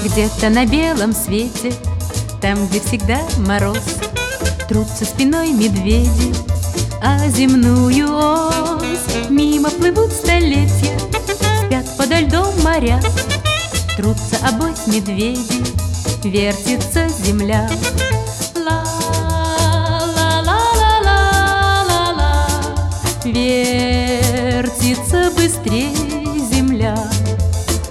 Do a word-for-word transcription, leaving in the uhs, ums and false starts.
где-то на белом свете, там, где всегда мороз, трутся спиной медведи а земную ось. Мимо плывут столетия, спят подо льдом моря, трутся обось медведи, вертится земля. Ла-ла-ла-ла-ла-ла, вертится быстрее